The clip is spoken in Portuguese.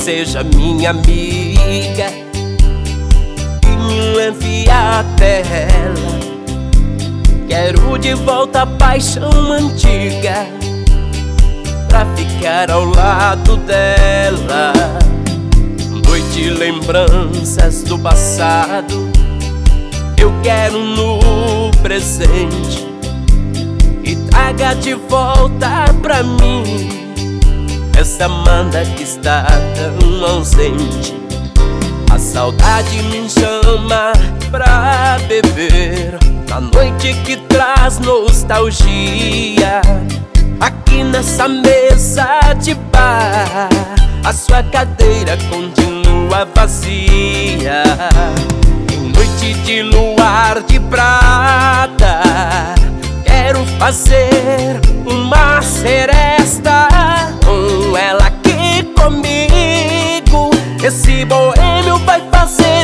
seja minha amiga e me leve até ela. Quero de volta a paixão antiga pra ficar ao lado dela. Noite, lembranças do passado, eu quero no presente. E traga de volta pra mim essa Amanda que está tão ausente. A saudade me chama pra beber na noite que traz nostalgia. Aqui nessa mesa de bar, a sua cadeira continua vazia. Em noite de luar de prata, quero fazer uma seresta com ela aqui comigo. Esse boêmio vai fazer